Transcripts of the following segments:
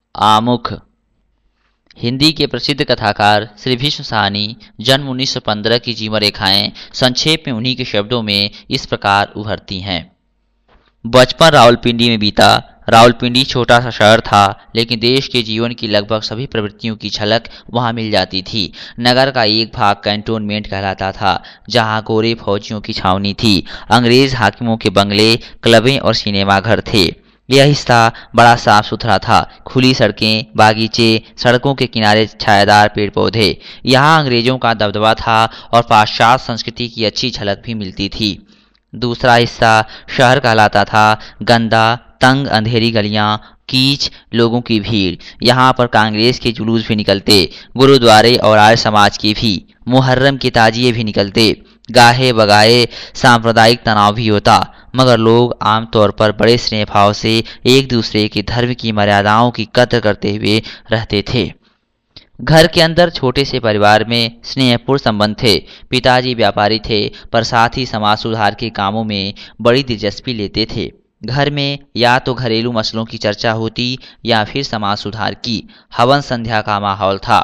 आमुख। हिंदी के प्रसिद्ध कथाकार श्री भीष्म साहनी जन्म 1915 की जीवन रेखाएं संक्षेप में उन्हीं के शब्दों में इस प्रकार उभरती हैं। बचपन रावलपिंडी में बीता। रावलपिंडी छोटा सा शहर था, लेकिन देश के जीवन की लगभग सभी प्रवृत्तियों की झलक वहां मिल जाती थी। नगर का एक भाग कैंटोनमेंट कहलाता था, जहां गोरे फौजियों की छावनी थी। अंग्रेज हाकिमों के बंगले, क्लबें और सिनेमा घर थे। यह हिस्सा बड़ा साफ सुथरा था। खुली सड़कें, बागीचे, सड़कों के किनारे छायादार पेड़ पौधे। यहाँ अंग्रेजों का दबदबा था और पाश्चात्य संस्कृति की अच्छी झलक भी मिलती थी। दूसरा हिस्सा शहर कहलाता था। गंदा, तंग, अंधेरी गलियां, कीच, लोगों की भीड़। यहाँ पर कांग्रेस के जुलूस भी निकलते, गुरुद्वारे और आर्य समाज के भी, मुहर्रम के ताजिए भी निकलते। गाहे बगाए सांप्रदायिक तनाव भी होता, मगर लोग आमतौर पर बड़े स्नेह भाव से एक दूसरे के धर्म की मर्यादाओं की कद्र करते हुए रहते थे। घर के अंदर छोटे से परिवार में स्नेहपूर्ण संबंध थे। पिताजी व्यापारी थे, पर साथ ही समाज सुधार के कामों में बड़ी दिलचस्पी लेते थे। घर में या तो घरेलू मसलों की चर्चा होती या फिर समाज सुधार की। हवन संध्या का माहौल था।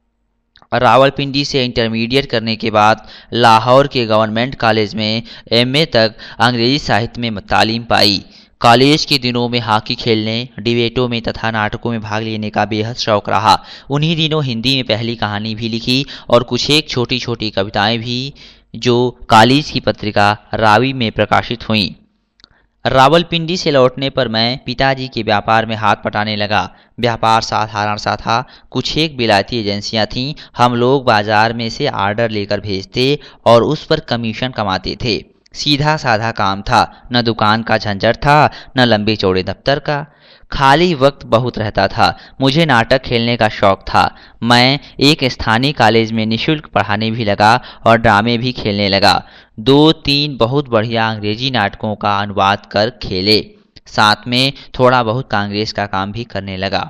रावलपिंडी से इंटरमीडिएट करने के बाद लाहौर के गवर्नमेंट कॉलेज में एमए तक अंग्रेजी साहित्य में तालीम पाई। कॉलेज के दिनों में हॉकी खेलने, डिबेटों में तथा नाटकों में भाग लेने का बेहद शौक रहा। उन्हीं दिनों हिंदी में पहली कहानी भी लिखी और कुछ एक छोटी छोटी कविताएं भी, जो कॉलेज की पत्रिका रावी में प्रकाशित हुईं। रावलपिंडी से लौटने पर मैं पिताजी के व्यापार में हाथ बटाने लगा। व्यापार साधारण सा था। कुछ एक विलायती एजेंसियां थीं। हम लोग बाजार में से आर्डर लेकर भेजते और उस पर कमीशन कमाते थे। सीधा साधा काम था, न दुकान का झंझट था, न लंबे चौड़े दफ्तर का। खाली वक्त बहुत रहता था। मुझे नाटक खेलने का शौक था। मैं एक स्थानीय कॉलेज में निःशुल्क पढ़ाने भी लगा और ड्रामे भी खेलने लगा। 2-3 बहुत बढ़िया अंग्रेजी नाटकों का अनुवाद कर खेले। साथ में थोड़ा बहुत कांग्रेस का काम भी करने लगा।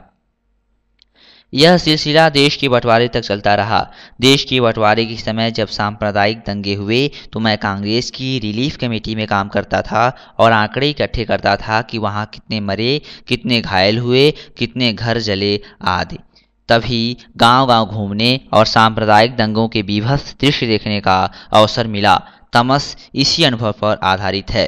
यह सिलसिला देश के बंटवारे तक चलता रहा। देश के बंटवारे के समय जब सांप्रदायिक दंगे हुए तो मैं कांग्रेस की रिलीफ कमेटी में काम करता था और आंकड़े इकट्ठे करता था कि वहाँ कितने मरे, कितने घायल हुए, कितने घर जले आदि। तभी गांव-गांव घूमने और सांप्रदायिक दंगों के बीभत्स दृश्य देखने का अवसर मिला। तमस इसी अनुभव पर आधारित है।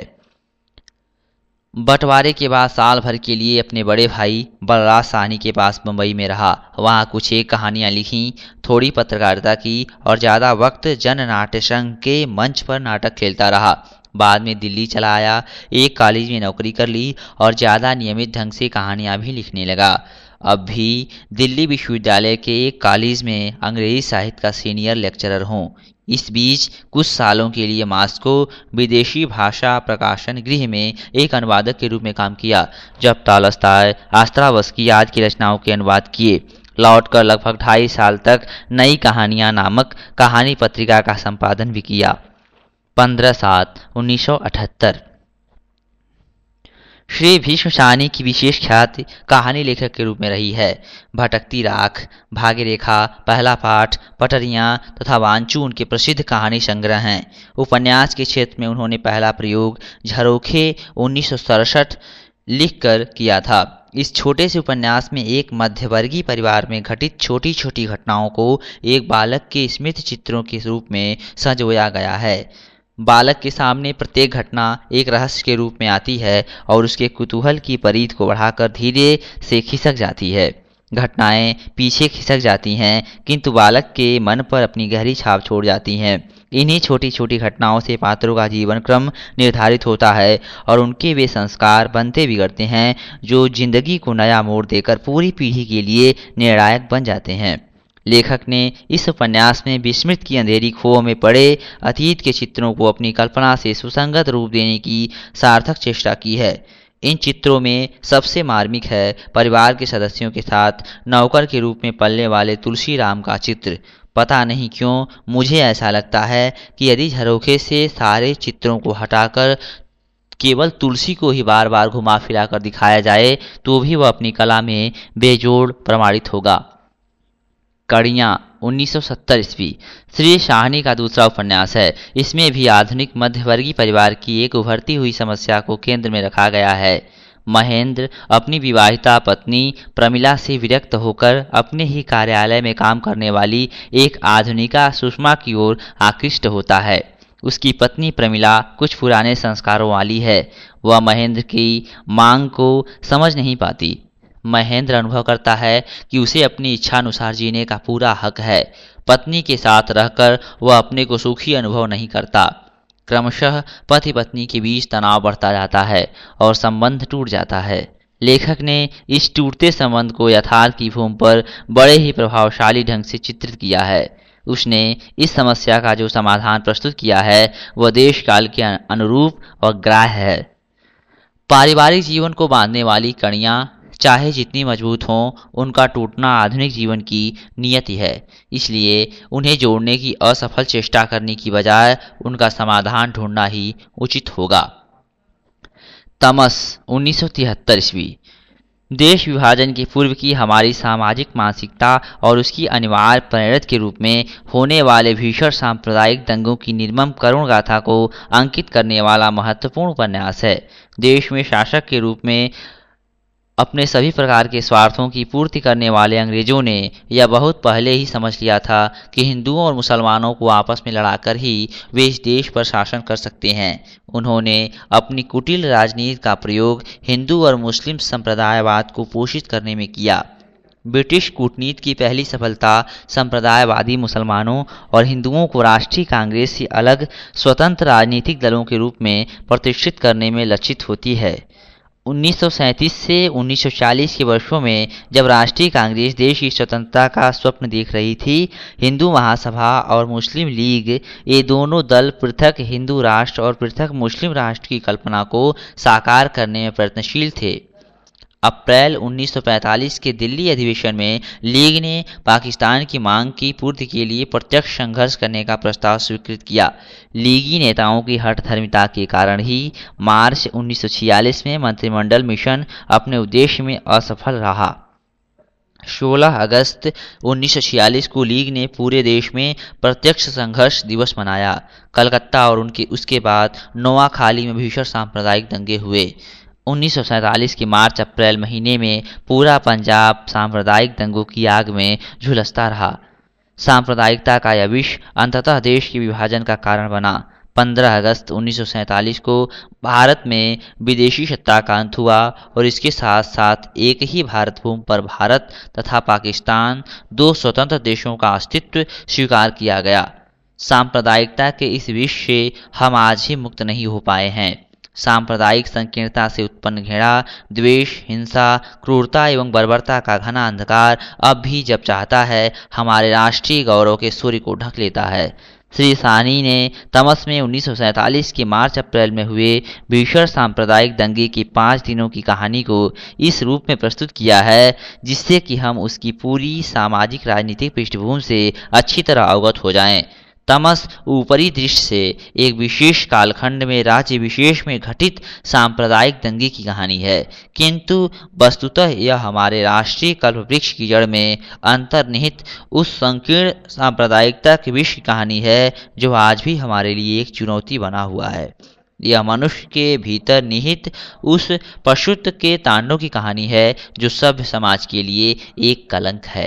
बंटवारे के बाद साल भर के लिए अपने बड़े भाई बलराज साहनी के पास मुंबई में रहा। वहाँ कुछ एक कहानियाँ लिखीं, थोड़ी पत्रकारिता की और ज़्यादा वक्त जन नाट्य संघ के मंच पर नाटक खेलता रहा। बाद में दिल्ली चला आया, एक कॉलेज में नौकरी कर ली और ज़्यादा नियमित ढंग से कहानियाँ भी लिखने लगा। अब भी दिल्ली विश्वविद्यालय के एक कॉलेज में अंग्रेजी साहित्य का सीनियर लेक्चरर हूँ। इस बीच कुछ सालों के लिए मास्को विदेशी भाषा प्रकाशन गृह में एक अनुवादक के रूप में काम किया। जब तॉलस्टॉय, आस्त्रावस्की आदि की रचनाओं के अनुवाद किए। लौटकर लगभग 2.5 साल तक नई कहानियाँ नामक कहानी पत्रिका का संपादन भी किया। 15/7/1978। श्री भीष्म साहनी की विशेष ख्याति कहानी लेखक के रूप में रही है। भटकती राख, भाग्यरेखा, पहला पाठ, पटरियाँ तथा वांचू उनके प्रसिद्ध कहानी संग्रह हैं। उपन्यास के क्षेत्र में उन्होंने पहला प्रयोग झरोखे 1967 लिखकर किया था। इस छोटे से उपन्यास में एक मध्यवर्गीय परिवार में घटित छोटी छोटी घटनाओं को एक बालक के स्मृति चित्रों के रूप में संजोया गया है। बालक के सामने प्रत्येक घटना एक रहस्य के रूप में आती है और उसके कुतूहल की परिध को बढ़ाकर धीरे से खिसक जाती है। घटनाएं पीछे खिसक जाती हैं, किंतु बालक के मन पर अपनी गहरी छाप छोड़ जाती हैं। इन्हीं छोटी छोटी घटनाओं से पात्रों का जीवन क्रम निर्धारित होता है और उनके वे संस्कार बनते बिगड़ते हैं जो जिंदगी को नया मोड़ देकर पूरी पीढ़ी के लिए निर्णायक बन जाते हैं। लेखक ने इस उपन्यास में विस्मृत की अंधेरी खोह में पड़े अतीत के चित्रों को अपनी कल्पना से सुसंगत रूप देने की सार्थक चेष्टा की है। इन चित्रों में सबसे मार्मिक है परिवार के सदस्यों के साथ नौकर के रूप में पलने वाले तुलसी राम का चित्र। पता नहीं क्यों मुझे ऐसा लगता है कि यदि झरोखे से सारे चित्रों को हटाकर केवल तुलसी को ही बार बार घुमा फिरा कर दिखाया जाए तो भी वह अपनी कला में बेजोड़ प्रमाणित होगा। कड़ियाँ 1970 ईस्वी श्री साहनी का दूसरा उपन्यास है। इसमें भी आधुनिक मध्यवर्गीय परिवार की एक उभरती हुई समस्या को केंद्र में रखा गया है। महेंद्र अपनी विवाहिता पत्नी प्रमिला से विरक्त होकर अपने ही कार्यालय में काम करने वाली एक आधुनिका सुषमा की ओर आकृष्ट होता है। उसकी पत्नी प्रमिला कुछ पुराने संस्कारों वाली है। वह महेंद्र की मांग को समझ नहीं पाती। महेंद्र अनुभव करता है कि उसे अपनी इच्छानुसार जीने का पूरा हक है। पत्नी के साथ रहकर वह अपने को सुखी अनुभव नहीं करता। क्रमशः पति पत्नी के बीच तनाव बढ़ता जाता है और संबंध टूट जाता है। लेखक ने इस टूटते संबंध को यथार्थ की भूमि पर बड़े ही प्रभावशाली ढंग से चित्रित किया है। उसने इस समस्या का जो समाधान प्रस्तुत किया है वह देश काल के अनुरूप और ग्राह्य है। पारिवारिक जीवन को बांधने वाली कड़ियाँ चाहे जितनी मजबूत हों, उनका टूटना आधुनिक जीवन की नियति है। इसलिए उन्हें जोड़ने की असफल चेष्टा करने की बजाय उनका समाधान ढूंढना ही उचित होगा। तमस 1973 ईस्वी। देश विभाजन के पूर्व की हमारी सामाजिक मानसिकता और उसकी अनिवार्य परिणति के रूप में होने वाले भीषण सांप्रदायिक दंगों की निर्मम करुण गाथा को अंकित करने वाला महत्वपूर्ण उपन्यास है। देश में शासक के रूप में अपने सभी प्रकार के स्वार्थों की पूर्ति करने वाले अंग्रेजों ने यह बहुत पहले ही समझ लिया था कि हिंदुओं और मुसलमानों को आपस में लड़ाकर ही वे इस देश पर शासन कर सकते हैं। उन्होंने अपनी कुटिल राजनीति का प्रयोग हिंदू और मुस्लिम संप्रदायवाद को पोषित करने में किया। ब्रिटिश कूटनीति की पहली सफलता संप्रदायवादी मुसलमानों और हिंदुओं को राष्ट्रीय कांग्रेस से अलग स्वतंत्र राजनीतिक दलों के रूप में प्रतिष्ठित करने में लक्षित होती है। 1937 से 1940 के वर्षों में जब राष्ट्रीय कांग्रेस देश की स्वतंत्रता का स्वप्न देख रही थी, हिंदू महासभा और मुस्लिम लीग ये दोनों दल पृथक हिंदू राष्ट्र और पृथक मुस्लिम राष्ट्र की कल्पना को साकार करने में प्रयत्नशील थे। अप्रैल 1945 के दिल्ली अधिवेशन में लीग ने पाकिस्तान की मांग की पूर्ति के लिए प्रत्यक्ष संघर्ष करने का प्रस्ताव स्वीकृत किया। लीगी नेताओं की हठधर्मिता के कारण ही मार्च 1946 में मंत्रिमंडल मिशन अपने उद्देश्य में असफल रहा। 16 अगस्त 1946 को लीग ने पूरे देश में प्रत्यक्ष संघर्ष दिवस मनाया। कलकत्ता और उसके बाद नोआखाली में भीषण सांप्रदायिक दंगे हुए। 1947 के मार्च अप्रैल महीने में पूरा पंजाब सांप्रदायिक दंगों की आग में झुलसता रहा। सांप्रदायिकता का यह विष अंततः देश के विभाजन का कारण बना। 15 अगस्त 1947 को भारत में विदेशी सत्ता का अंत हुआ और इसके साथ साथ एक ही भारत भूमि पर भारत तथा पाकिस्तान दो स्वतंत्र देशों का अस्तित्व स्वीकार किया गया। सांप्रदायिकता के इस विष से हम आज ही मुक्त नहीं हो पाए हैं। सांप्रदायिक संकीर्णता से उत्पन्न घृणा, द्वेष, हिंसा, क्रूरता एवं बर्बरता का घना अंधकार अब भी जब चाहता है हमारे राष्ट्रीय गौरव के सूर्य को ढक लेता है। श्री साहनी ने तमस में 1947 के मार्च अप्रैल में हुए भीषण सांप्रदायिक दंगे की 5 दिनों की कहानी को इस रूप में प्रस्तुत किया है जिससे कि हम उसकी पूरी सामाजिक राजनीतिक पृष्ठभूमि से अच्छी तरह अवगत हो जाएं। तमस ऊपरी दृष्टि से एक विशेष कालखंड में राज्य विशेष में घटित सांप्रदायिक दंगे की कहानी है, किंतु वस्तुतः यह हमारे राष्ट्रीय कल्पवृक्ष की जड़ में अंतर्निहित उस संकीर्ण सांप्रदायिकता के विष की कहानी है जो आज भी हमारे लिए एक चुनौती बना हुआ है। यह मनुष्य के भीतर निहित उस पशुत्व के तांडव की कहानी है जो सभ्य समाज के लिए एक कलंक है।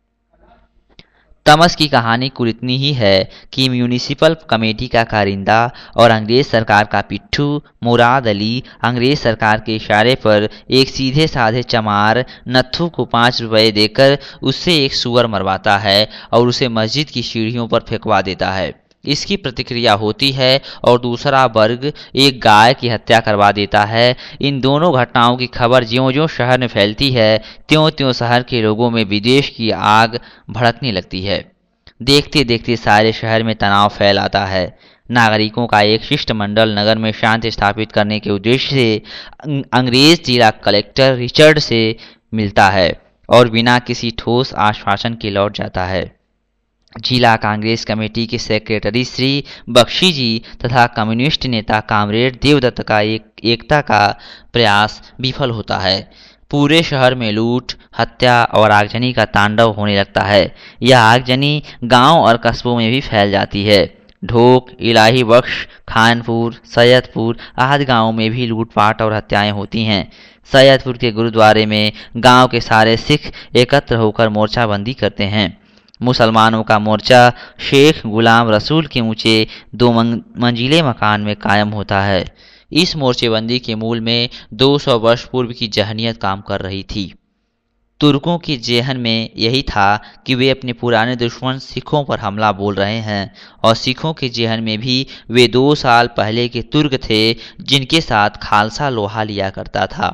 तमस की कहानी कुल इतनी ही है कि म्यूनिसिपल कमेटी का कारिंदा और अंग्रेज सरकार का पिट्ठू मुराद अली अंग्रेज सरकार के इशारे पर एक सीधे साधे चमार नत्थू को 5 रुपए देकर उससे एक सुअर मरवाता है और उसे मस्जिद की सीढ़ियों पर फेंकवा देता है। इसकी प्रतिक्रिया होती है और दूसरा वर्ग एक गाय की हत्या करवा देता है। इन दोनों घटनाओं की खबर ज्यों-ज्यों शहर में फैलती है त्यों-त्यों शहर के लोगों में विद्वेष की आग भड़कने लगती है। देखते देखते सारे शहर में तनाव फैल आता है। नागरिकों का एक शिष्टमंडल नगर में शांति स्थापित करने के उद्देश्य से अंग्रेज जिला कलेक्टर रिचर्ड से मिलता है और बिना किसी ठोस आश्वासन के लौट जाता है। जिला कांग्रेस कमेटी के सेक्रेटरी श्री बख्शी जी तथा कम्युनिस्ट नेता कामरेड देवदत्त का एकता का प्रयास विफल होता है। पूरे शहर में लूट, हत्या और आगजनी का तांडव होने लगता है। यह आगजनी गांव और कस्बों में भी फैल जाती है। ढोक, इलाही बख्श, खानपुर, सैयदपुर आदि गांवों में भी लूटपाट और हत्याएं होती हैं। सैयदपुर के गुरुद्वारे में गांव के सारे सिख एकत्र होकर मोर्चाबंदी करते हैं। मुसलमानों का मोर्चा शेख गुलाम रसूल के ऊंचे 2 मंजिले मकान में कायम होता है। इस मोर्चेबंदी के मूल में 200 वर्ष पूर्व की जहनीत काम कर रही थी। तुर्कों के जेहन में यही था कि वे अपने पुराने दुश्मन सिखों पर हमला बोल रहे हैं, और सिखों के जेहन में भी वे 2 साल पहले के तुर्क थे जिनके साथ खालसा लोहा लिया करता था।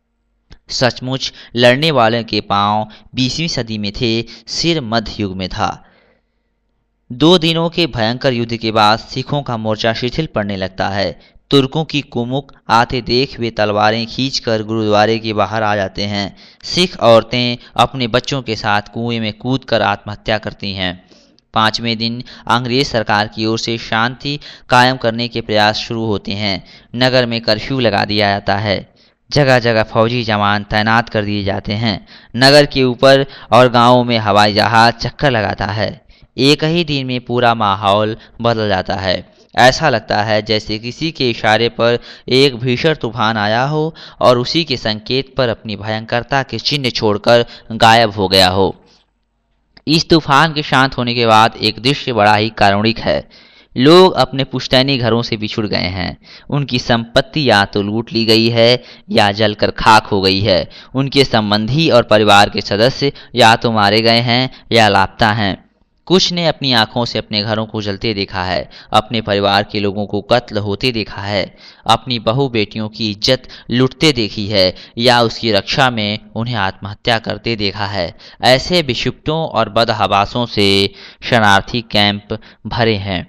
सचमुच लड़ने वाले के पांव 20वीं सदी में थे, सिर मध्य युग में था। 2 दिनों के भयंकर युद्ध के बाद सिखों का मोर्चा शिथिल पड़ने लगता है। तुर्कों की कुमुक आते देख वे तलवारें खींचकर गुरुद्वारे के बाहर आ जाते हैं। सिख औरतें अपने बच्चों के साथ कुएं में कूदकर आत्महत्या करती हैं। 5वें दिन अंग्रेज सरकार की ओर से शांति कायम करने के प्रयास शुरू होते हैं। नगर में कर्फ्यू लगा दिया जाता है। जगह जगह फौजी जवान तैनात कर दिए जाते हैं। नगर के ऊपर और गांवों में हवाई जहाज चक्कर लगाता है। एक ही दिन में पूरा माहौल बदल जाता है। ऐसा लगता है जैसे किसी के इशारे पर एक भीषण तूफान आया हो और उसी के संकेत पर अपनी भयंकरता के चिन्ह छोड़कर गायब हो गया हो। इस तूफान के शांत होने के बाद एक दृश्य बड़ा ही कारुणिक है। लोग अपने पुश्तैनी घरों से बिछुड़ गए हैं। उनकी संपत्ति या तो लूट ली गई है या जलकर खाक हो गई है। उनके संबंधी और परिवार के सदस्य या तो मारे गए हैं या लापता हैं। कुछ ने अपनी आंखों से अपने घरों को जलते देखा है, अपने परिवार के लोगों को कत्ल होते देखा है, अपनी बहू बेटियों की इज्जत लुटते देखी है या उसकी रक्षा में उन्हें आत्महत्या करते देखा है। ऐसे विक्षिप्तों और बदहवासों से शरणार्थी कैंप भरे हैं।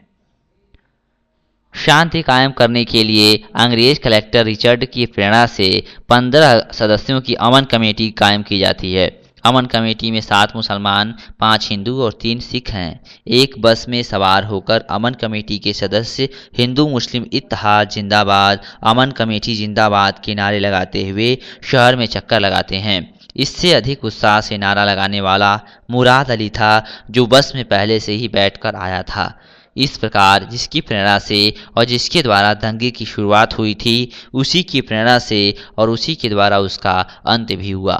शांति कायम करने के लिए अंग्रेज कलेक्टर रिचर्ड की प्रेरणा से 15 सदस्यों की अमन कमेटी कायम की जाती है। अमन कमेटी में 7 मुसलमान, 5 हिंदू और 3 सिख हैं। एक बस में सवार होकर अमन कमेटी के सदस्य हिंदू मुस्लिम इत्तेहाद जिंदाबाद, अमन कमेटी जिंदाबाद के नारे लगाते हुए शहर में चक्कर लगाते हैं। इससे अधिक उत्साह से नारा लगाने वाला मुराद अली था, जो बस में पहले से ही बैठकर आया था। इस प्रकार जिसकी प्रेरणा से और जिसके द्वारा दंगे की शुरुआत हुई थी, उसी की प्रेरणा से और उसी के द्वारा उसका अंत भी हुआ।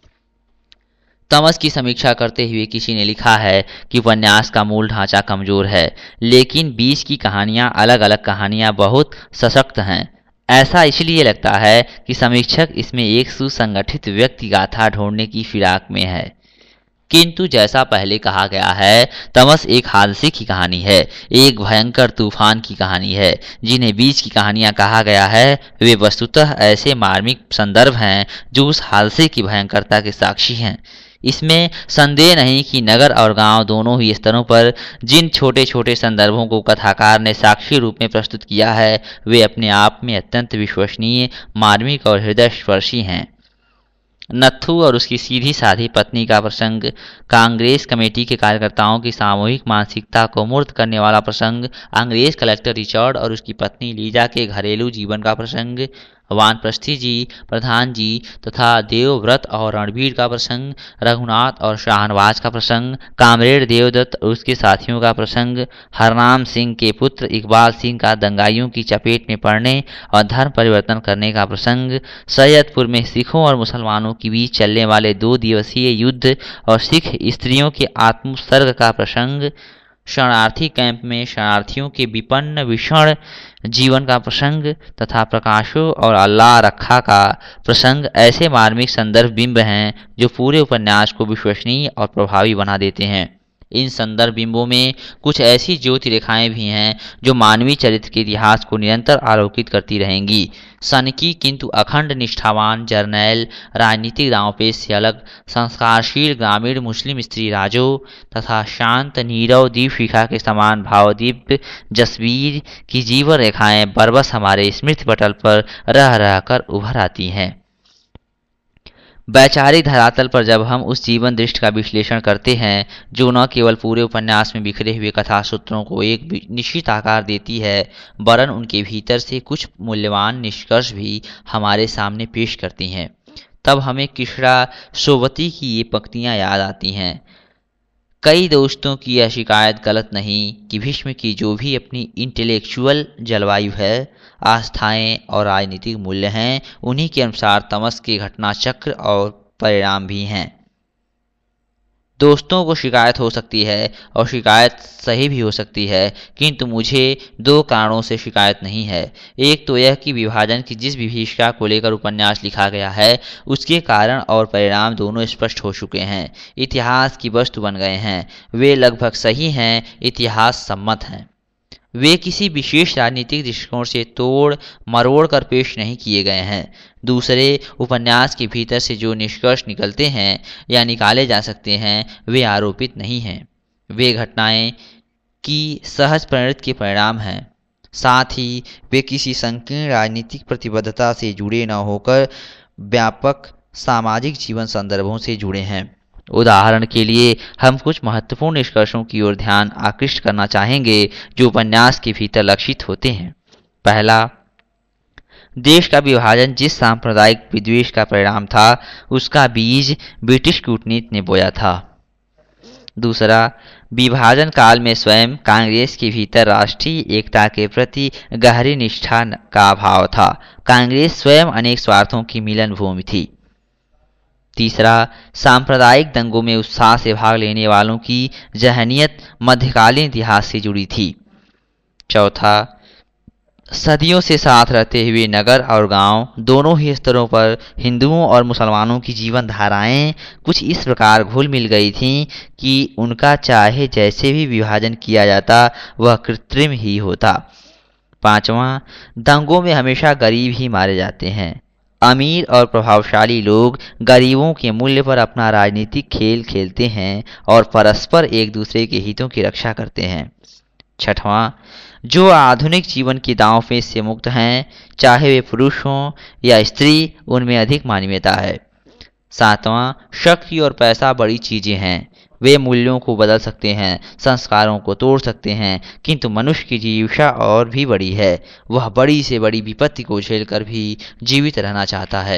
तमस की समीक्षा करते हुए किसी ने लिखा है कि उपन्यास का मूल ढांचा कमजोर है, लेकिन बीच की कहानियां अलग अलग कहानियां बहुत सशक्त हैं। ऐसा इसलिए लगता है कि समीक्षक इसमें एक सुसंगठित व्यक्ति गाथा ढूंढने की फिराक में है। किंतु जैसा पहले कहा गया है, तमस एक हादसे की कहानी है, एक भयंकर तूफान की कहानी है। जिन्हें बीच की कहानियां कहा गया है, वे वस्तुतः ऐसे मार्मिक संदर्भ हैं जो उस हादसे की भयंकरता के साक्षी हैं। इसमें संदेह नहीं कि नगर और गांव दोनों ही स्तरों पर जिन छोटे छोटे संदर्भों को कथाकार ने साक्षी रूप में प्रस्तुत किया है, वे अपने आप में अत्यंत विश्वसनीय, मार्मिक और हृदयस्पर्शी हैं। नत्थू और उसकी सीधी साधी पत्नी का प्रसंग, कांग्रेस कमेटी के कार्यकर्ताओं की सामूहिक मानसिकता को मूर्त करने वाला प्रसंग, अंग्रेज कलेक्टर रिचर्ड और उसकी पत्नी लीजा के घरेलू जीवन का प्रसंग, वानप्रस्थी जी, प्रधान जी तथा देवव्रत और रणबीर का प्रसंग, रघुनाथ और शाहनवाज का प्रसंग, कामरेड देवदत्त और उसके साथियों का प्रसंग, हरनाम सिंह के पुत्र इकबाल सिंह का दंगाइयों की चपेट में पड़ने और धर्म परिवर्तन करने का प्रसंग, सैयदपुर में सिखों और मुसलमानों के बीच चलने वाले 2 दिवसीय युद्ध और सिख स्त्रियों के आत्मोत्सर्ग का प्रसंग, शरणार्थी कैंप में शरणार्थियों के विपन्न विषण जीवन का प्रसंग तथा प्रकाशों और अल्लाह रखा का प्रसंग ऐसे मार्मिक संदर्भ बिंब हैं जो पूरे उपन्यास को विश्वसनीय और प्रभावी बना देते हैं। इन संदर्भ बिंबों में कुछ ऐसी ज्योति रेखाएं भी हैं जो मानवीय चरित्र के इतिहास को निरंतर आलोकित करती रहेंगी। सनकी किंतु अखंड निष्ठावान जर्नैल राजनीतिक दांवपेच से अलग संस्कारशील ग्रामीण मुस्लिम स्त्री राजो तथा शांत नीरव दीपशिखा के समान भावदीप्त जसवीर की जीवन रेखाएं बरबस हमारे स्मृति पटल पर रह रहकर उभर आती हैं। वैचारिक धरातल पर जब हम उस जीवन दृष्टि का विश्लेषण करते हैं जो न केवल पूरे उपन्यास में बिखरे हुए कथा सूत्रों को एक निश्चित आकार देती है, वरन उनके भीतर से कुछ मूल्यवान निष्कर्ष भी हमारे सामने पेश करती हैं, तब हमें किशड़ा सोवती की ये पंक्तियां याद आती हैं। कई दोस्तों की यह शिकायत गलत नहीं कि भीष्म की जो भी अपनी इंटेलेक्चुअल जलवायु है, आस्थाएं और राजनीतिक मूल्य हैं, उन्हीं के अनुसार तमस के घटना चक्र और परिणाम भी हैं। दोस्तों को शिकायत हो सकती है और शिकायत सही भी हो सकती है, किंतु मुझे दो कारणों से शिकायत नहीं है। एक तो यह कि विभाजन की जिस विभीषिका को लेकर उपन्यास लिखा गया है, उसके कारण और परिणाम दोनों स्पष्ट हो चुके हैं, इतिहास की वस्तु बन गए हैं। वे लगभग सही हैं, इतिहास सम्मत हैं। वे किसी विशेष राजनीतिक दृष्टिकोण से तोड़ मरोड़ कर पेश नहीं किए गए हैं। दूसरे, उपन्यास के भीतर से जो निष्कर्ष निकलते हैं या निकाले जा सकते हैं, वे आरोपित नहीं हैं। वे घटनाएं की सहज परिणति के परिणाम हैं। साथ ही वे किसी संकीर्ण राजनीतिक प्रतिबद्धता से जुड़े न होकर व्यापक सामाजिक जीवन संदर्भों से जुड़े हैं। उदाहरण के लिए हम कुछ महत्वपूर्ण निष्कर्षों की ओर ध्यान आकृष्ट करना चाहेंगे जो उपन्यास के भीतर लक्षित होते हैं। पहला, देश का विभाजन जिस सांप्रदायिक विद्वेष का परिणाम था, उसका बीज ब्रिटिश कूटनीति ने बोया था। दूसरा, विभाजन काल में स्वयं कांग्रेस के भीतर राष्ट्रीय एकता के प्रति गहरी निष्ठा का अभाव था। कांग्रेस स्वयं अनेक स्वार्थों की मिलन भूमि थी। तीसरा, सांप्रदायिक दंगों में उत्साह से भाग लेने वालों की जहनियत मध्यकालीन इतिहास से जुड़ी थी। चौथा, सदियों से साथ रहते हुए नगर और गांव दोनों ही स्तरों पर हिंदुओं और मुसलमानों की जीवन धाराएं कुछ इस प्रकार घुल मिल गई थीं कि उनका चाहे जैसे भी विभाजन किया जाता, वह कृत्रिम ही होता। पांचवा, दंगों में हमेशा गरीब ही मारे जाते हैं। अमीर और प्रभावशाली लोग गरीबों के मूल्य पर अपना राजनीतिक खेल खेलते हैं और परस्पर एक दूसरे के हितों की रक्षा करते हैं। छठवां, जो आधुनिक जीवन की दांवपेच से मुक्त हैं, चाहे वे पुरुष हों या स्त्री, उनमें अधिक मानवीयता है। सातवां, शक्ति और पैसा बड़ी चीजें हैं। वे मूल्यों को बदल सकते हैं, संस्कारों को तोड़ सकते हैं, किंतु मनुष्य की जिज्ञासा और भी बड़ी है। वह बड़ी से बड़ी विपत्ति को झेलकर भी जीवित रहना चाहता है।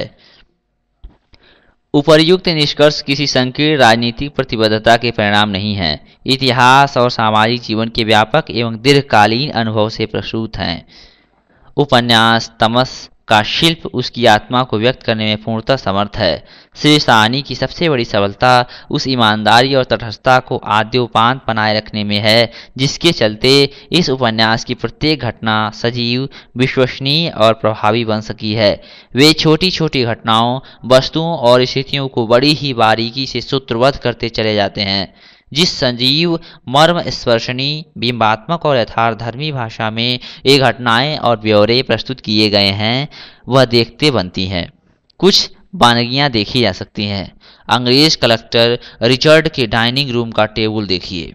उपर्युक्त निष्कर्ष किसी संकीर्ण राजनीतिक प्रतिबद्धता के परिणाम नहीं है, इतिहास और सामाजिक जीवन के व्यापक एवं दीर्घकालीन अनुभव से प्रसूत हैं। उपन्यास तमस का शिल्प उसकी आत्मा को व्यक्त करने में पूर्णतः समर्थ है। श्री साहनी की सबसे बड़ी सफलता उस ईमानदारी और तटस्थता को आद्योपांत बनाए रखने में है, जिसके चलते इस उपन्यास की प्रत्येक घटना सजीव, विश्वसनीय और प्रभावी बन सकी है। वे छोटी छोटी घटनाओं, वस्तुओं और स्थितियों को बड़ी ही बारीकी से सूत्रबद्ध करते चले जाते हैं। जिस संजीव, मर्म स्पर्शनीय, बिंबात्मक और यथार्थधर्मी भाषा में ये घटनाएं और ब्यौरे प्रस्तुत किए गए हैं, वह देखते बनती हैं। कुछ बानगियां देखी जा सकती हैं। अंग्रेज कलेक्टर रिचर्ड के डाइनिंग रूम का टेबल देखिए।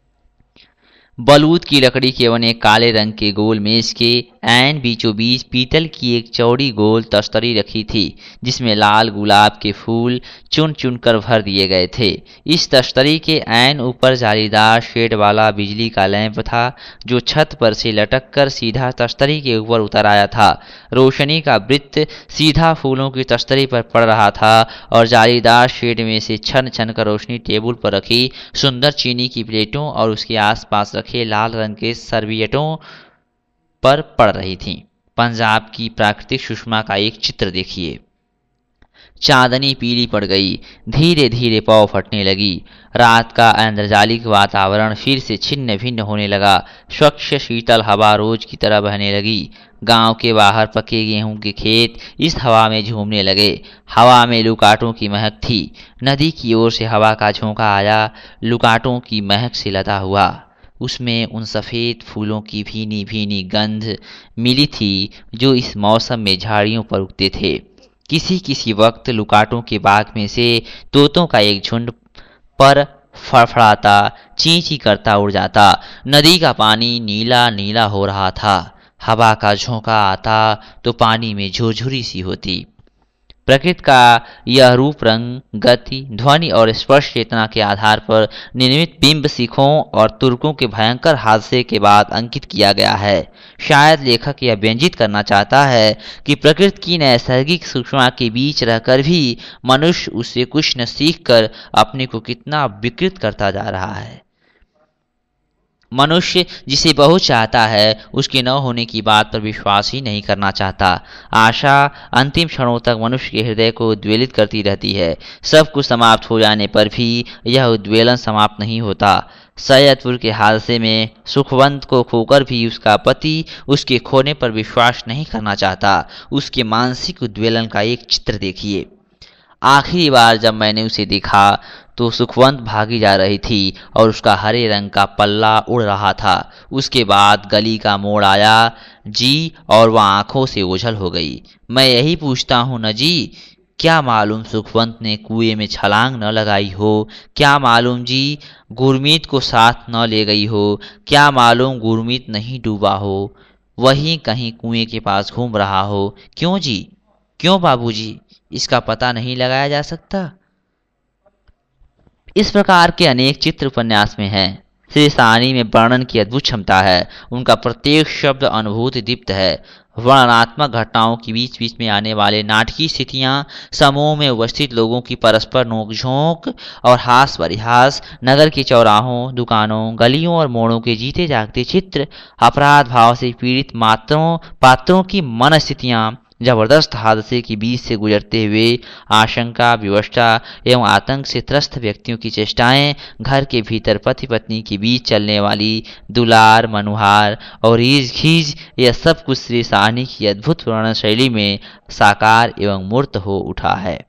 बलूत की लकड़ी के बने काले रंग के गोल मेज के ऐन बीचों बीच पीतल की एक चौड़ी गोल तस्तरी रखी थी, जिसमें लाल गुलाब के फूल चुन चुन कर भर दिए गए थे। इस तस्तरी के ऐन ऊपर जालीदार शेड वाला बिजली का लैंप था, जो छत पर से लटक कर सीधा तस्तरी के ऊपर उतर आया था। रोशनी का वृत्त सीधा फूलों की तस्तरी पर पड़ रहा था और जालीदार शेड में से छन छन कर रोशनी टेबल पर रखी सुंदर चीनी की प्लेटों और उसके आसपास रखे लाल रंग के सर्वियटों पर पड़ रही थी। पंजाब की प्राकृतिक सुषमा का एक चित्र देखिए। चांदनी पीली पड़ गई, धीरे धीरे पौ फटने लगी। रात का ऐन्द्रजालिक वातावरण फिर से छिन्न भिन्न होने लगा। स्वच्छ शीतल हवा रोज की तरह बहने लगी। गांव के बाहर पके गेहूं के खेत इस हवा में झूमने लगे। हवा में लुकाटों की महक थी। नदी की ओर से हवा का झोंका आया, लुकाटों की महक से लदा हुआ। उसमें उन सफ़ेद फूलों की भीनी भीनी गंध मिली थी जो इस मौसम में झाड़ियों पर उगते थे। किसी किसी वक्त लुकाटों के बाग में से तोतों का एक झुंड पर फड़फड़ाता, ची ची करता उड़ जाता। नदी का पानी नीला नीला हो रहा था। हवा का झोंका आता तो पानी में झुरझुरी सी होती। प्रकृति का यह रूप रंग, गति, ध्वनि और स्पर्श चेतना के आधार पर निर्मित बिंब सिखों और तुर्कों के भयंकर हादसे के बाद अंकित किया गया है। शायद लेखक यह व्यंजित करना चाहता है कि प्रकृति की नैसर्गिक सूक्ष्मता के बीच रहकर भी मनुष्य उससे कुछ न सीखकर अपने को कितना विकृत करता जा रहा है। मनुष्य जिसे बहुत चाहता है उसके न होने की बात पर विश्वास ही नहीं करना चाहता। आशा अंतिम क्षणों तक मनुष्य के हृदय को उद्वेलित करती रहती है। सब कुछ समाप्त हो जाने पर भी यह उद्वेलन समाप्त नहीं होता। सैयदपुर के हादसे में सुखवंत को खोकर भी उसका पति उसके खोने पर विश्वास नहीं करना चाहता। उसके मानसिक उद्वेलन का एक चित्र देखिए। आखिरी बार जब मैंने उसे देखा तो सुखवंत भागी जा रही थी और उसका हरे रंग का पल्ला उड़ रहा था। उसके बाद गली का मोड़ आया जी और वह आंखों से ओझल हो गई। मैं यही पूछता हूँ न जी, क्या मालूम सुखवंत ने कुएं में छलांग न लगाई हो, क्या मालूम जी गुरमीत को साथ न ले गई हो, क्या मालूम गुरमीत नहीं डूबा हो, वहीं कहीं कुएं के पास घूम रहा हो। क्यों जी, क्यों बाबूजी, इसका पता नहीं लगाया जा सकता? इस प्रकार के अनेक चित्र उपन्यास में हैं। श्री साहनी में वर्णन की अद्भुत क्षमता है। उनका प्रत्येक शब्द अनुभूति दीप्त है। वर्णनात्मक घटनाओं के बीच बीच में आने वाले नाटकीय स्थितियां, समूह में उपस्थित लोगों की परस्पर नोकझोंक और हास परिहास, नगर के चौराहों, दुकानों, गलियों और मोड़ों के जीते जागते चित्र, अपराध भाव से पीड़ित पात्रों की मन स्थितियां, जबरदस्त हादसे के बीच से गुजरते हुए आशंका, विवशता एवं आतंक से त्रस्त व्यक्तियों की चेष्टाएं, घर के भीतर पति पत्नी के बीच चलने वाली दुलार, मनुहार और रीझ खींच, यह सब कुछ श्री साहनी की अद्भुत वर्णन शैली में साकार एवं मूर्त हो उठा है।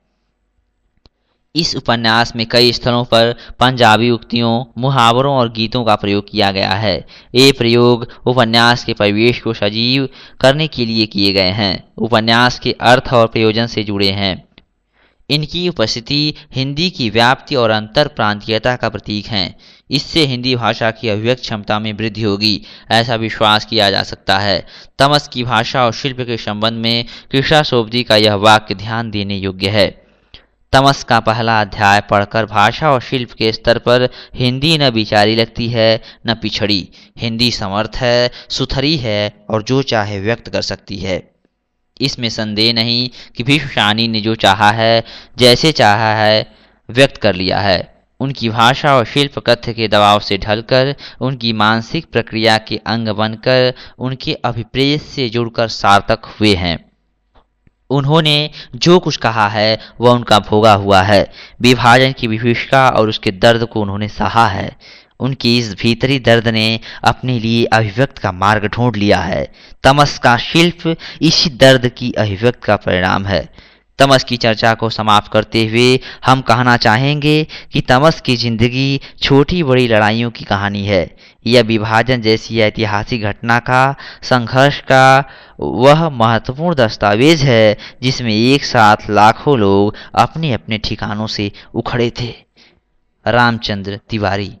इस उपन्यास में कई स्थलों पर पंजाबी उक्तियों, मुहावरों और गीतों का प्रयोग किया गया है। ये प्रयोग उपन्यास के परिवेश को सजीव करने के लिए किए गए हैं, उपन्यास के अर्थ और प्रयोजन से जुड़े हैं। इनकी उपस्थिति हिंदी की व्याप्ति और अंतर प्रांतीयता का प्रतीक है। इससे हिंदी भाषा की अभिव्यक्त क्षमता में वृद्धि होगी, ऐसा विश्वास किया जा सकता है। तमस की भाषा और शिल्प के संबंध में कृष्णा सोबती का यह वाक्य ध्यान देने योग्य है। तमस का पहला अध्याय पढ़कर भाषा और शिल्प के स्तर पर हिंदी न बिचारी लगती है न पिछड़ी। हिंदी समर्थ है, सुथरी है और जो चाहे व्यक्त कर सकती है। इसमें संदेह नहीं कि भीष्म साहनी ने जो चाहा है, जैसे चाहा है, व्यक्त कर लिया है। उनकी भाषा और शिल्प कथ्य के दबाव से ढलकर, उनकी मानसिक प्रक्रिया के अंग बनकर, उनके अभिप्रेत से जुड़कर सार्थक हुए हैं। उन्होंने जो कुछ कहा है वह उनका भोगा हुआ है। विभाजन की विभीषिका और उसके दर्द को उन्होंने सहा है। उनकी इस भीतरी दर्द ने अपने लिए अभिव्यक्त का मार्ग ढूंढ लिया है। तमस का शिल्प इसी दर्द की अभिव्यक्त का परिणाम है। तमस की चर्चा को समाप्त करते हुए हम कहना चाहेंगे कि तमस की जिंदगी छोटी बड़ी लड़ाइयों की कहानी है। यह विभाजन जैसी ऐतिहासिक घटना का, संघर्ष का वह महत्वपूर्ण दस्तावेज है जिसमें एक साथ लाखों लोग अपने अपने ठिकानों से उखड़े थे। रामचंद्र तिवारी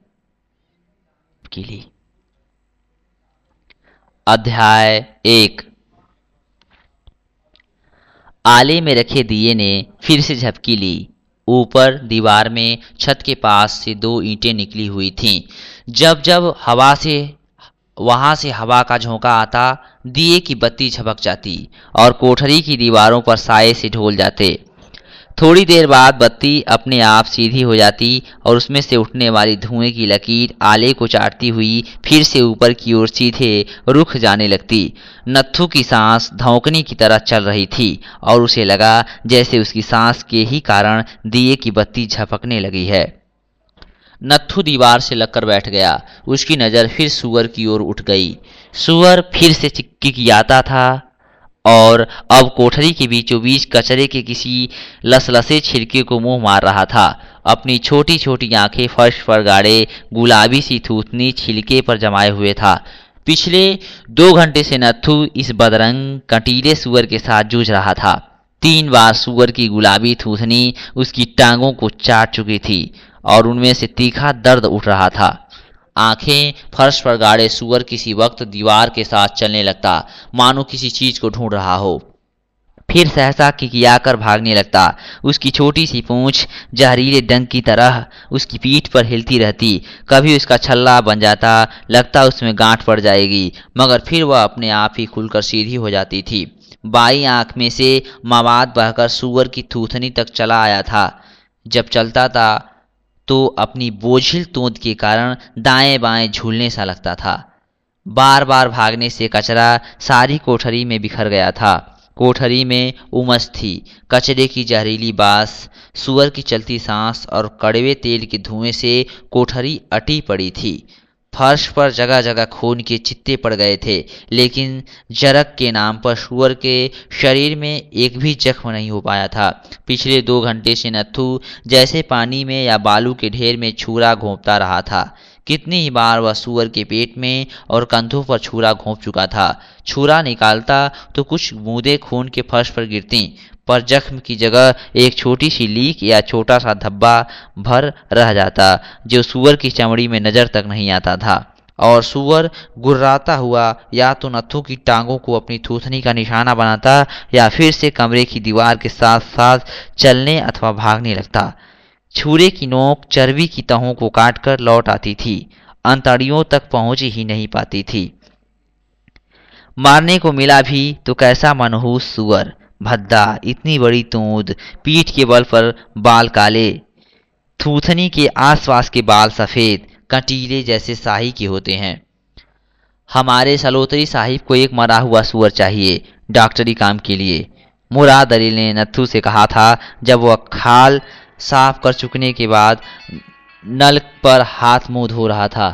के लिए। अध्याय 1। आले में रखे दिए ने फिर से झपकी ली। ऊपर दीवार में छत के पास से 2 ईंटें निकली हुई थीं। जब जब वहां से हवा का झोंका आता, दिए की बत्ती झपक जाती और कोठरी की दीवारों पर साए से ढोल जाते। थोड़ी देर बाद बत्ती अपने आप सीधी हो जाती और उसमें से उठने वाली धुएं की लकीर आले को चाटती हुई फिर से ऊपर की ओर सीधे रुख जाने लगती। नत्थू की सांस धौंकनी की तरह चल रही थी और उसे लगा जैसे उसकी सांस के ही कारण दिए की बत्ती झपकने लगी है। नत्थू दीवार से लगकर बैठ गया। उसकी नज़र फिर सुअर की ओर उठ गई। सुअर फिर से किकियाता था और अब कोठरी के बीचों बीच कचरे के किसी लसलसे छिलके को मुंह मार रहा था। अपनी छोटी छोटी आंखें फर्श पर गाड़े गुलाबी सी थूथनी छिलके पर जमाए हुए था। पिछले 2 घंटे से नत्थू इस बदरंग कंटीले सुअर के साथ जूझ रहा था। 3 बार सुअर की गुलाबी थूथनी उसकी टांगों को चाट चुकी थी और उनमें से तीखा दर्द उठ रहा था। आंखें फर्श पर गाड़े सुअर किसी वक्त दीवार के साथ चलने लगता, मानो किसी चीज को ढूंढ रहा हो। फिर सहसा किकियाकर भागने लगता। उसकी छोटी सी पूंछ जहरीले डंक की तरह उसकी पीठ पर हिलती रहती। कभी उसका छल्ला बन जाता, लगता उसमें गांठ पड़ जाएगी, मगर फिर वह अपने आप ही खुलकर सीधी हो जाती थी। बाईं आंख में से मवाद बहकर सूअर की थूथनी तक चला आया था। जब चलता था तो अपनी बोझिल तोंद के कारण दाएं बाएं झूलने सा लगता था। बार बार भागने से कचरा सारी कोठरी में बिखर गया था। कोठरी में उमस थी, कचरे की जहरीली बास, सुअर की चलती सांस और कड़वे तेल के धुएं से कोठरी अटी पड़ी थी। फर्श पर जगह जगह खून के चित्ते पड़ गए थे, लेकिन जरक के नाम पर सुअर के शरीर में एक भी जख्म नहीं हो पाया था। पिछले 2 घंटे से नत्थू जैसे पानी में या बालू के ढेर में छुरा घोंपता रहा था। कितनी ही बार वह सुअर के पेट में और कंधों पर छुरा घोंप चुका था। छुरा निकालता तो कुछ बूंदें खून के फर्श पर गिरती, पर जख्म की जगह एक छोटी सी लीक या छोटा सा धब्बा भर रह जाता, जो सुअर की चमड़ी में नजर तक नहीं आता था। और सुअर गुर्राता हुआ या तो नत्थू की टांगों को अपनी थूथनी का निशाना बनाता या फिर से कमरे की दीवार के साथ साथ चलने अथवा भागने लगता। छुरे की नोक चर्बी की तहों को काटकर लौट आती थी, अंतड़ियों तक पहुंच ही नहीं पाती थी। मारने को मिला भी तो कैसा मनहूस सुअर, भद्दा, इतनी बड़ी तोंद, पीठ के बल पर बाल काले, थूथनी के आसपास के बाल सफेद, कंटीले जैसे शाही के होते हैं। हमारे सलोतरी साहिब को एक मरा हुआ सुअर चाहिए डॉक्टरी काम के लिए, मुराद अली ने नत्थू से कहा था जब वह खाल साफ कर चुकने के बाद नल पर हाथ मुंह धो रहा था।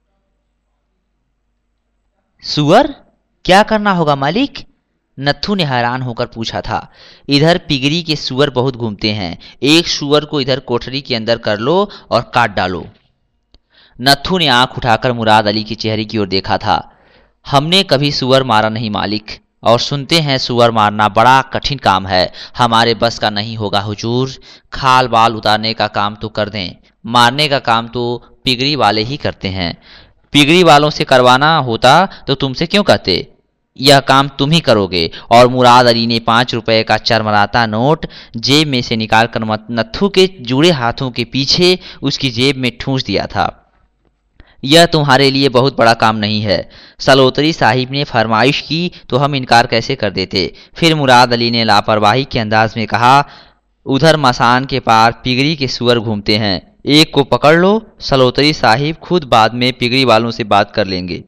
सुअर? क्या करना होगा मालिक? नत्थू ने हैरान होकर पूछा था। इधर पिगरी के सुअर बहुत घूमते हैं, एक सुअर को इधर कोठरी के अंदर कर लो और काट डालो। नत्थू ने आंख उठाकर मुराद अली के चेहरे की ओर देखा था। हमने कभी सुअर मारा नहीं मालिक, और सुनते हैं सुअर मारना बड़ा कठिन काम है। हमारे बस का नहीं होगा हुजूर। खाल बाल उतारने का काम तो कर दें, मारने का काम तो पिगरी वाले ही करते हैं। पिगरी वालों से करवाना होता तो तुमसे क्यों कहते? यह काम तुम ही करोगे। और मुराद अली ने 5 रुपए का चरमराता नोट जेब में से निकालकर नत्थू के जुड़े हाथों के पीछे उसकी जेब में ठूंस दिया था। यह तुम्हारे लिए बहुत बड़ा काम नहीं है। सलोतरी साहिब ने फरमाइश की तो हम इनकार कैसे कर देते। फिर मुराद अली ने लापरवाही के अंदाज में कहा, उधर मसान के पार पिगरी के सुअर घूमते हैं, एक को पकड़ लो। सलोतरी साहिब खुद बाद में पिगरी वालों से बात कर लेंगे।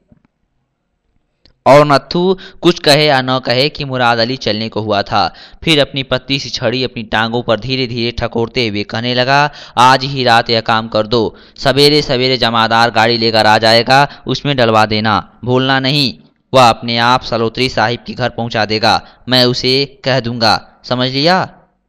और नत्थू कुछ कहे या न कहे कि मुराद अली चलने को हुआ था। फिर अपनी पतली सी छड़ी अपनी टांगों पर धीरे धीरे ठकोरते हुए कहने लगा, आज ही रात यह काम कर दो। सवेरे सवेरे जमादार गाड़ी लेकर आ जाएगा, उसमें डलवा देना, भूलना नहीं। वह अपने आप सलोतरी साहिब के घर पहुंचा देगा, मैं उसे कह दूंगा, समझ लिया?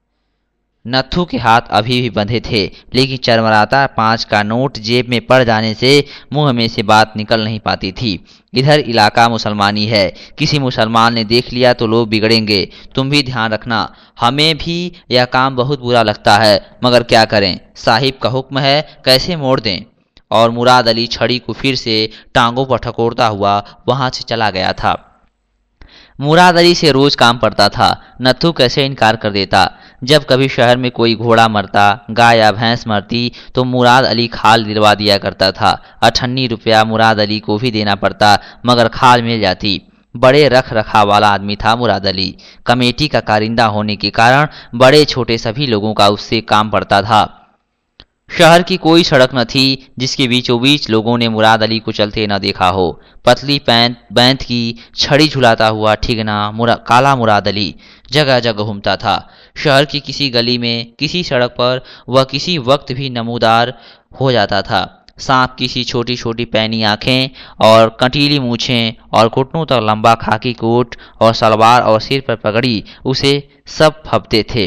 नत्थू के हाथ अभी भी बंधे थे, लेकिन चरमराता 5 का नोट जेब में पड़ जाने से मुंह में से बात निकल नहीं पाती थी। इधर इलाका मुसलमानी है, किसी मुसलमान ने देख लिया तो लोग बिगड़ेंगे। तुम भी ध्यान रखना। हमें भी यह काम बहुत बुरा लगता है, मगर क्या करें, साहिब का हुक्म है, कैसे मोड़ दें। और मुराद अली छड़ी को फिर से टांगों पर ठकोरता हुआ वहां से चला गया था। मुराद अली से रोज काम पड़ता था, नत्थू कैसे इनकार कर देता। जब कभी शहर में कोई घोड़ा मरता, गाय या भैंस मरती, तो मुराद अली खाल दिलवा दिया करता था। 98 रुपया मुराद अली को भी देना पड़ता, मगर खाल मिल जाती। बड़े रख रखाव वाला आदमी था मुराद अली। कमेटी का कारिंदा होने के कारण बड़े छोटे सभी लोगों का उससे काम पड़ता था। शहर की कोई सड़क न थी जिसके बीचों बीच लोगों ने मुराद अली को चलते न देखा हो। पतली बैंत की छड़ी झुलाता हुआ ठिगना काला मुराद अली जगह जगह घूमता था। शहर की किसी गली में, किसी सड़क पर वह किसी वक्त भी नमूदार हो जाता था। सांप की सी छोटी छोटी पैनी आंखें और कंटीली मूछें और घुटनों तक लंबा खाकी कोट और सलवार और सिर पर पगड़ी उसे सब फबते थे।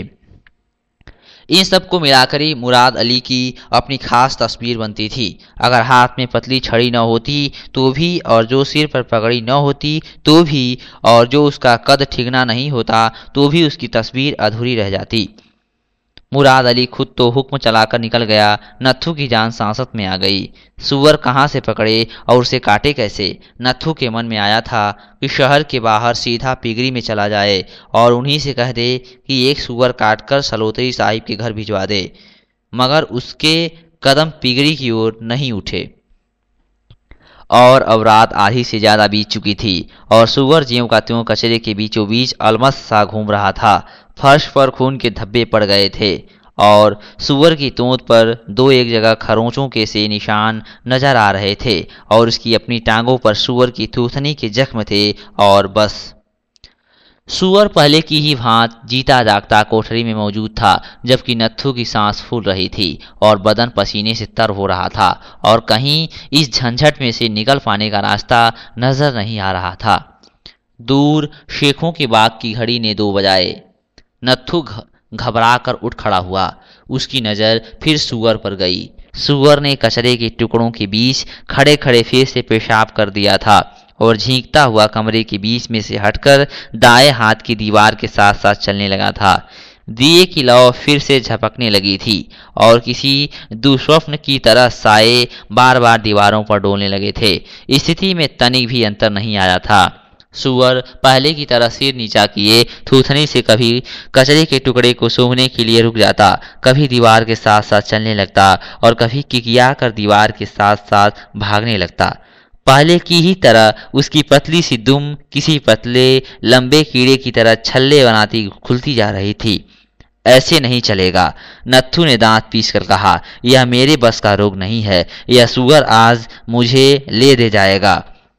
इन सब को मिलाकर ही मुराद अली की अपनी खास तस्वीर बनती थी। अगर हाथ में पतली छड़ी न होती तो भी, और जो सिर पर पगड़ी न होती तो भी, और जो उसका कद ठिगना नहीं होता तो भी उसकी तस्वीर अधूरी रह जाती। मुराद अली खुद तो हुक्म चलाकर निकल गया। नत्थू की जान सांसत में आ गई। सुअर कहाँ से पकड़े और उसे काटे कैसे? नत्थू के मन में आया था कि शहर के बाहर सीधा पिगरी में चला जाए और उन्हीं से कह दे कि एक सुअर काटकर सलोतरी साहिब के घर भिजवा दे, मगर उसके कदम पिगरी की ओर नहीं उठे। और अब रात आधी से ज्यादा बीत चुकी थी और सुअर ज्यों का त्यों कचरे के बीचों बीच अलमस्त सा घूम रहा था। फर्श पर खून के धब्बे पड़ गए थे और सुअर की तोंद पर दो एक जगह खरोंचों के से निशान नजर आ रहे थे और उसकी अपनी टांगों पर सुअर की थूथनी के जख्म थे। और बस सुअर पहले की ही भांत जीता जागता कोठरी में मौजूद था, जबकि नत्थू की सांस फूल रही थी और बदन पसीने से तर हो रहा था और कहीं इस झंझट में से निकल पाने का रास्ता नजर नहीं आ रहा था। दूर शेखों के बाग की घड़ी ने 2 बजाए। नत्थू घबरा कर उठ खड़ा हुआ। उसकी नज़र फिर सुअर पर गई। सुअर ने कचरे के टुकड़ों के बीच खड़े खड़े फिर से पेशाब कर दिया था और झींकता हुआ कमरे के बीच में से हटकर दाएं हाथ की दीवार के साथ साथ चलने लगा था। दिए की लौ फिर से झपकने लगी थी और किसी दुस्वप्न की तरह साए बार बार दीवारों पर डोलने लगे थे। स्थिति में तनिक भी अंतर नहीं आया था। सुअर पहले की तरह सिर नीचा किए थूथनी से कभी कचरे के टुकड़े को सूंघने के लिए रुक जाता, कभी दीवार के साथ साथ चलने लगता और कभी किकिया कर दीवार के साथ साथ भागने लगता। पहले की ही तरह उसकी पतली सी दुम किसी पतले लंबे कीड़े की तरह छल्ले बनाती खुलती जा रही थी। ऐसे नहीं चलेगा, नत्थू ने दांत पीस कर कहा। यह मेरे बस का रोग नहीं है। यह सुअर आज मुझे ले दे जाएगा।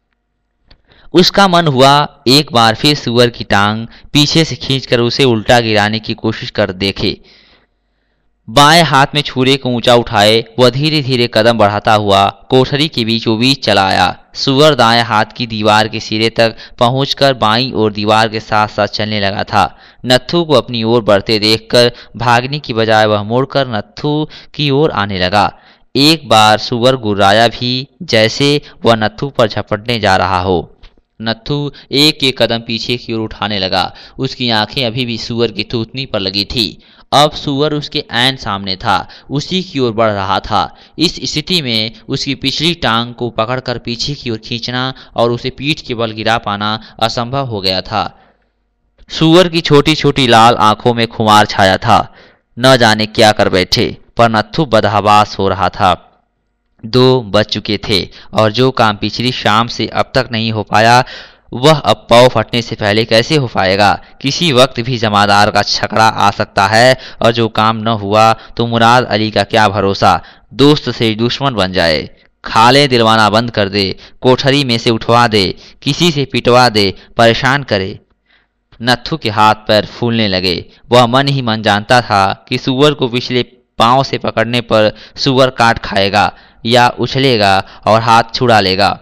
उसका मन हुआ एक बार फिर सुअर की टांग पीछे से खींचकर उसे उल्टा गिराने की कोशिश कर देखे। बाएं हाथ में छुरे को ऊंचा उठाए वह धीरे धीरे कदम बढ़ाता हुआ कोठरी के बीचों बीच चला आया। सुअर दाएं हाथ की दीवार के सिरे तक पहुंचकर बाईं ओर दीवार के साथ साथ चलने लगा था। नत्थू को अपनी ओर बढ़ते देखकर भागने की बजाय वह मुड़कर नत्थू की ओर आने लगा। एक बार सुअर गुर्राया भी, जैसे वह नत्थू पर झपटने जा रहा हो। नत्थू एक एक कदम पीछे की ओर उठाने लगा। उसकी आंखें अभी भी सुअर की थूथनी पर लगी थी। अब सुअर उसके ऐन सामने था, उसी की ओर बढ़ रहा था। इस स्थिति में उसकी पिछली टांग को पकड़कर पीछे की ओर खींचना और उसे पीठ के बल गिरा पाना असंभव हो गया था। सुअर की छोटी छोटी लाल आंखों में खुमार छाया था। न जाने क्या कर बैठे, पर नत्थू बदहवास हो रहा था। 2 बज चुके थे और जो काम पिछली शाम से अब तक नहीं हो पाया वह अब पौ फटने से पहले कैसे हो पाएगा। किसी वक्त भी जमादार का छकड़ा आ सकता है और जो काम न हुआ तो मुराद अली का क्या भरोसा, दोस्त से दुश्मन बन जाए। खाले दिलवाना बंद कर दे, कोठरी में से उठवा दे, किसी से पिटवा दे, परेशान करे। नत्थू के हाथ पैर फूलने लगे। वह मन ही मन जानता था कि सुअर को पिछले पांव से पकड़ने पर सुअर काट खाएगा या उछलेगा और हाथ छुड़ा लेगा।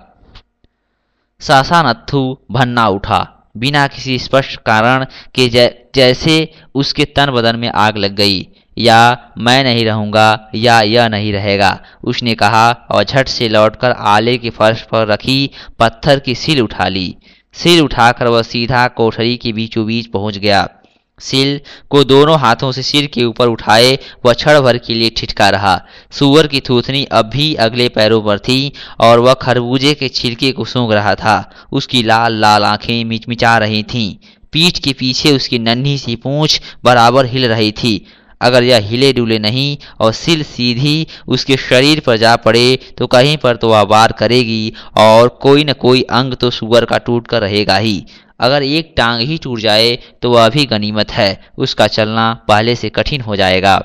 सहसा नत्थू भन्ना उठा, बिना किसी स्पष्ट कारण के जैसे उसके तन बदन में आग लग गई। या मैं नहीं रहूंगा या यह नहीं रहेगा, उसने कहा और झट से लौटकर आले के फर्श पर रखी पत्थर की सिल उठा ली। सिल उठाकर वह सीधा कोठरी के बीचों बीच पहुंच गया। सिल को दोनों हाथों से सिर के ऊपर उठाए वह क्षण भर के लिए ठिठका रहा। सुअर की थूथनी अब भी अगले पैरों पर थी और वह खरबूजे के छिलके को सूंघ रहा था। उसकी लाल लाल आंखें मिचमिचा रही थीं। पीठ के पीछे उसकी नन्ही सी पूंछ बराबर हिल रही थी। अगर यह हिले डुले नहीं और सिल सीधी उसके शरीर पर जा पड़े तो कहीं पर तो वह वार करेगी और कोई न कोई अंग तो सुअर का टूट कर रहेगा ही। अगर एक टांग ही टूट जाए तो वह भी गनीमत है, उसका चलना पहले से कठिन हो जाएगा।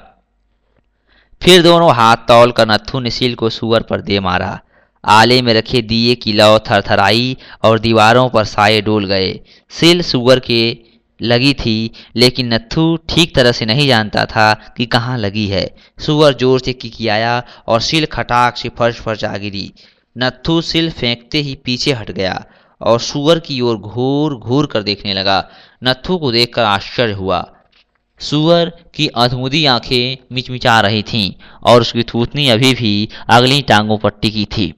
फिर दोनों हाथ तौल कर नत्थू ने सिल को सुअर पर दे मारा। आले में रखे दिए की लौ थरथराई और दीवारों पर साए डोल गए। सिल सुअर के लगी थी, लेकिन नत्थू ठीक तरह से नहीं जानता था कि कहाँ लगी है। सुअर जोर से किकियाया और सिल खटाक से फर्श पर जा गिरी। नत्थू सिल फेंकते ही पीछे हट गया और सुअर की ओर घूर घूर कर देखने लगा। नत्थू को देखकर आश्चर्य हुआ। सुअर की अधमुदी आंखें मिचमिचा रही थीं और उसकी थूथनी अभी भी अगली टांगों पर टिकी थी।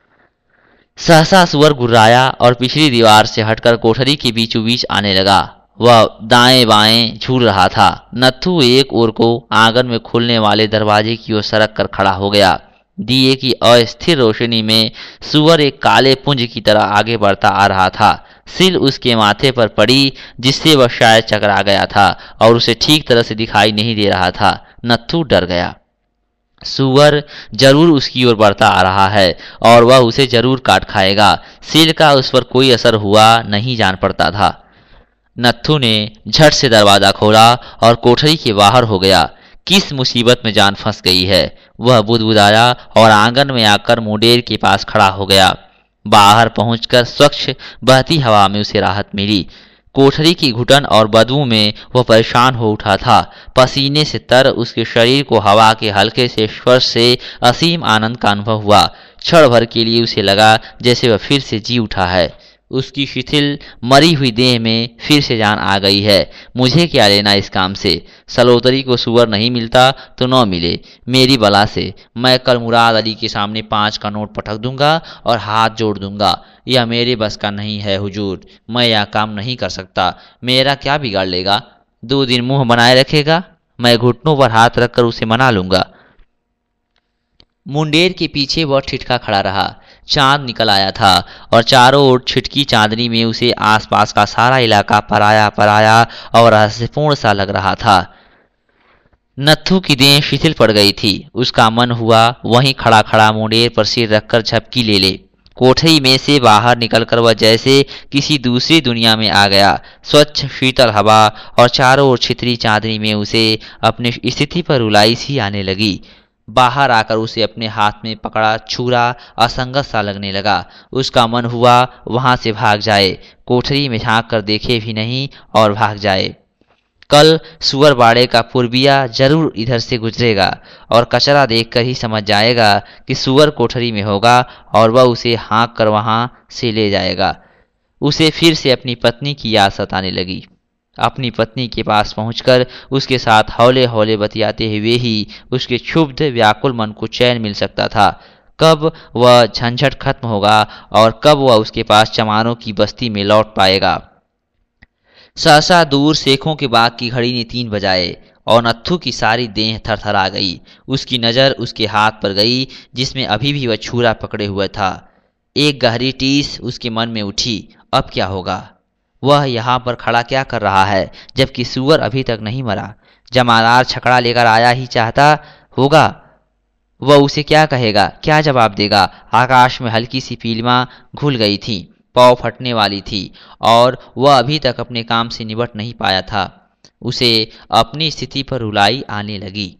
सहसा सुअर गुर्राया और पिछली दीवार से हटकर कोठरी के बीचों बीच आने लगा। वह दाएं बाएं झूल रहा था। नत्थू एक ओर को आंगन में खुलने वाले दरवाजे की ओर सरक कर खड़ा हो गया। दिए की अस्थिर रोशनी में सूअर एक काले पुंज की तरह आगे बढ़ता आ रहा था। सिल उसके माथे पर पड़ी, जिससे वह शायद चकरा गया था और उसे ठीक तरह से दिखाई नहीं दे रहा था। नत्थू डर गया। सूअर जरूर उसकी ओर बढ़ता आ रहा है और वह उसे जरूर काट खाएगा। सिल का उस पर कोई असर हुआ नहीं जान पड़ता था। नत्थू ने झट से दरवाजा खोला और कोठरी के बाहर हो गया। किस मुसीबत में जान फंस गई है, वह बुदबुदाया और आंगन में आकर मुंडेर के पास खड़ा हो गया। बाहर पहुंचकर स्वच्छ बहती हवा में उसे राहत मिली। कोठरी की घुटन और बदबू में वह परेशान हो उठा था। पसीने से तर उसके शरीर को हवा के हल्के से स्पर्श से असीम आनंद का अनुभव हुआ। क्षण भर के लिए उसे लगा जैसे वह फिर से जी उठा है। उसकी शिथिल मरी हुई देह में फिर से जान आ गई है। मुझे क्या लेना इस काम से। सलोतरी को सूअर नहीं मिलता तो न मिले, मेरी बला से। मैं कल मुराद अली के सामने 5 का नोट पटक दूंगा और हाथ जोड़ दूंगा। यह मेरे बस का नहीं है हुजूर, मैं यह काम नहीं कर सकता। मेरा क्या बिगाड़ लेगा? 2 दिन मुंह बनाए रखेगा, मैं घुटनों पर हाथ रखकर उसे मना लूंगा। मुंडेर के पीछे वह ठिठका खड़ा रहा। चांद निकल आया था और चारों ओर छिटकी चांदनी में उसे आसपास का सारा इलाका पराया पराया और रहस्यपूर्ण सा लग रहा था। नत्थू की देह शिथिल पड़ गई थी। उसका मन हुआ वहीं खड़ा खड़ा मुंडेर पर सिर रखकर झपकी ले ले। कोठरी में से बाहर निकलकर वह जैसे किसी दूसरी दुनिया में आ गया। स्वच्छ शीतल हवा और चारों ओर छितरी चांदनी में उसे अपनी स्थिति पर रुलाई सी आने लगी। बाहर आकर उसे अपने हाथ में पकड़ा छुरा असंगत सा लगने लगा। उसका मन हुआ वहां से भाग जाए, कोठरी में झांक कर देखे भी नहीं और भाग जाए। कल सुअर बाड़े का पूर्विया जरूर इधर से गुजरेगा और कचरा देखकर ही समझ जाएगा कि सुअर कोठरी में होगा और वह उसे हाँक कर वहां से ले जाएगा। उसे फिर से अपनी पत्नी की याद सताने लगी। अपनी पत्नी के पास पहुंचकर उसके साथ हौले हौले बतियाते हुए ही उसके क्षुब्ध व्याकुल मन को चैन मिल सकता था। कब वह झंझट खत्म होगा और कब वह उसके पास चमारों की बस्ती में लौट पाएगा। सहसा दूर शेखों के बाग की घड़ी ने 3 बजाए और नत्थू की सारी देह थरथरा गई। उसकी नज़र उसके हाथ पर गई जिसमें अभी भी वह छुरा पकड़े हुआ था। एक गहरी टीस उसके मन में उठी। अब क्या होगा? वह यहाँ पर खड़ा क्या कर रहा है जबकि सूअर अभी तक नहीं मरा? जमादार छकड़ा लेकर आया ही चाहता होगा। वह उसे क्या कहेगा, क्या जवाब देगा? आकाश में हल्की सी पीलिमा घुल गई थी, पाँव फटने वाली थी और वह अभी तक अपने काम से निबट नहीं पाया था। उसे अपनी स्थिति पर रुलाई आने लगी।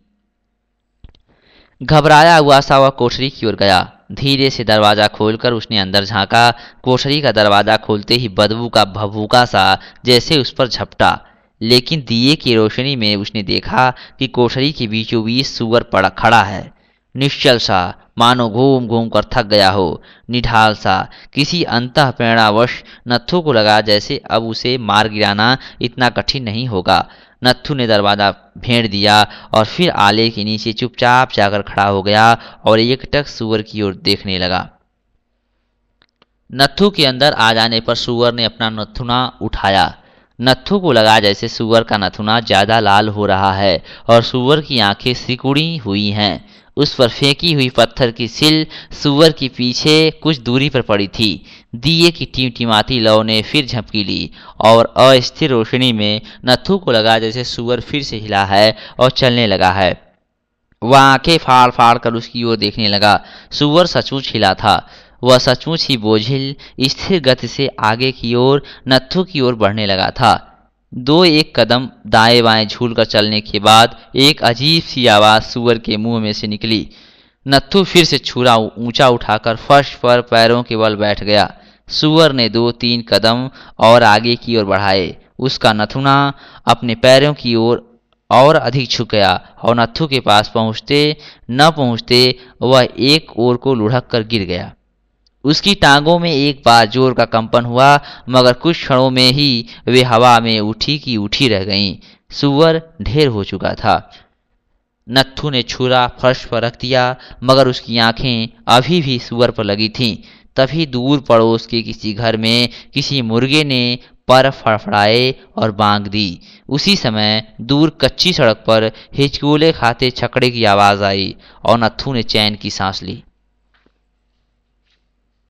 घबराया हुआ सा वह कोठरी की ओर गया। धीरे से दरवाजा खोलकर उसने अंदर झांका। कोठरी का दरवाजा खोलते ही बदबू का भभूका सा जैसे उस पर झपटा, लेकिन दिए की रोशनी में उसने देखा कि कोठरी के बीचों बीच सूअर पड़ा खड़ा है, निश्चल सा, मानो घूम घूम कर थक गया हो, निढाल सा। किसी अंतः प्रेरणावश नत्थू को लगा जैसे अब उसे मार गिराना इतना कठिन नहीं होगा। नत्थू ने दरवाजा भेड़ दिया और फिर आले के नीचे चुपचाप जाकर खड़ा हो गया और एकटक सूअर की ओर देखने लगा। नत्थू के अंदर आ जाने पर सूअर ने अपना नथुना उठाया। नत्थू को लगा जैसे सूअर का नथुना ज्यादा लाल हो रहा है और सूअर की आंखें सिकुड़ी हुई हैं। उस पर फेंकी हुई पत्थर की सिल सूअर के पीछे कुछ दूरी पर पड़ी थी। दिए की टिमटिमाती लौ ने फिर झपकी ली और अस्थिर रोशनी में नत्थू को लगा जैसे सूअर फिर से हिला है और चलने लगा है। वह आंखें फाड़ फाड़ कर उसकी ओर देखने लगा। सूअर सचमुच हिला था। वह सचमुच ही बोझिल स्थिर गति से आगे की ओर नत्थू की ओर बढ़ने लगा था। 2-1 कदम दाएं बाएं झूल कर चलने के बाद एक अजीब सी आवाज़ सूअर के मुंह में से निकली। नत्थू फिर से छुरा ऊंचा उठाकर फर्श पर पैरों के बल बैठ गया। सूअर ने 2-3 कदम और आगे की ओर बढ़ाए। उसका नथुना अपने पैरों की ओर और अधिक झुक गया और नत्थू के पास पहुंचते न पहुंचते वह एक ओर को लुढ़क कर गिर गया। उसकी टांगों में एक बार जोर का कंपन हुआ, मगर कुछ क्षणों में ही वे हवा में उठी की उठी रह गईं। सूअर ढेर हो चुका था। नत्थू ने छुरा फर्श पर रख दिया, मगर उसकी आंखें अभी भी सूअर पर लगी थीं। तभी दूर पड़ोस के किसी घर में किसी मुर्गे ने पर फड़फड़ाए और बांग दी। उसी समय दूर कच्ची सड़क पर हिचकोले खाते छकड़े की आवाज आई और नत्थू ने चैन की सांस ली।